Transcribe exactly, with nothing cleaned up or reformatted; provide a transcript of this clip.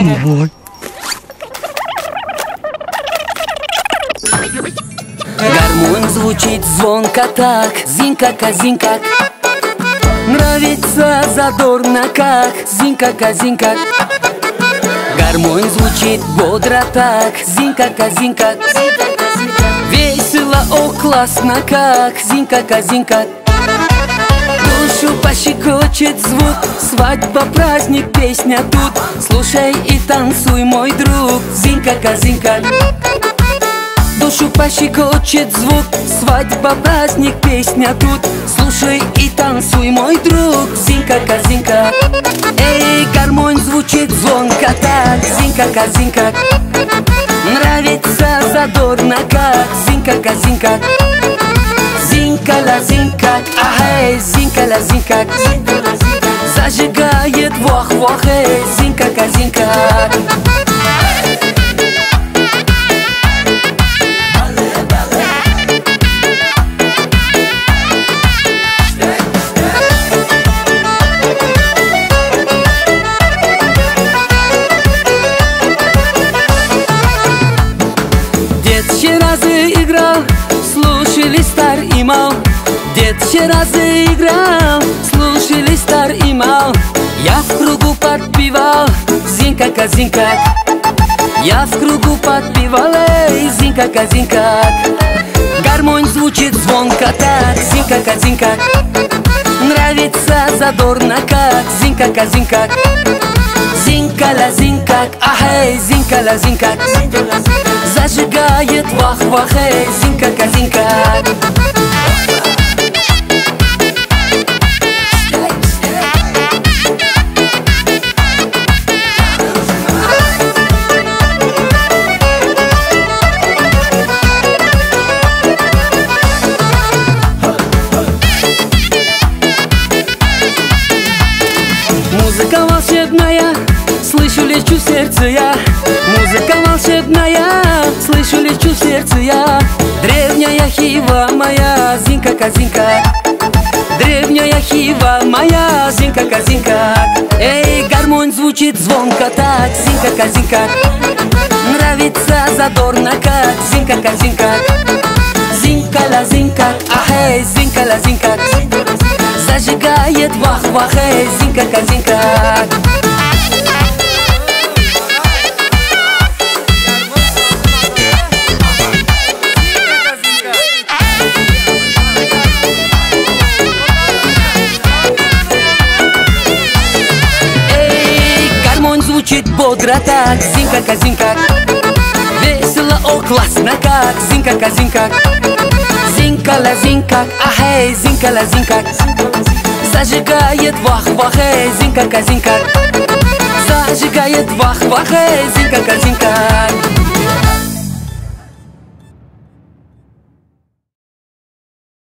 Гармонь звучит звонко так, зинка-казинка. Нравится задорно как, зинка-казинка. Гармонь звучит бодро так, зинка-казинка. Весело, о, классно как, зинка-казинка. Душу пощекочет звук, свадьба, праздник, песня тут. Слушай и танцуй, мой друг, зинка-казинка. Душу пощекочет звук, свадьба, праздник, песня тут. Слушай и танцуй, мой друг, зинка-казинка. Эй, гармонь звучит звонко так, зинка-казинка. Нравится задорно как, зинка-казинка. Зинка-ла-зинка, ахей, зинка-ла-зинка. Зажигает вох-вох, эй, зинка-казинка. Дед вчера заиграл, слушали стар и мал. Дед вчера заиграл, слушали стар и мал. Я в кругу подпевал, зинка-казинка. Я в кругу подпевал, эй, зинка-казинка. Гармонь звучит звонко так, зинка-казинка. Нравится задорно как, зинка-казинка. Зинка-ла-зинка, ахей, зинка-ла-зинка. Зажигает вах-вах, эй, зинка-казинка. Музыка волшебная, слышу, лечу в сердце я. Музыка волшебная, слышу, лечу в сердце я. Древняя хива моя, зинка-казинка. Древняя хива моя, зинка-казинка. Эй, гармонь звучит звонко так, зинка-казинка. Нравится задорно как, зинка-казинка. Зинка-ла-зинка, ахей, зинка-ла-зинка. Зажигает вах-вах, эй, зинка-казинка. Эй, гармонь звучит бодро так, зинка-казинка. Весело, о, классно как, зинка-казинка. Зинка-ла-зинка, ахей, зинка-ла-зинка. Зажигает вах-вах, эй, зинка-казинка. Зажигает вах-вах, эй, зинка-казинка.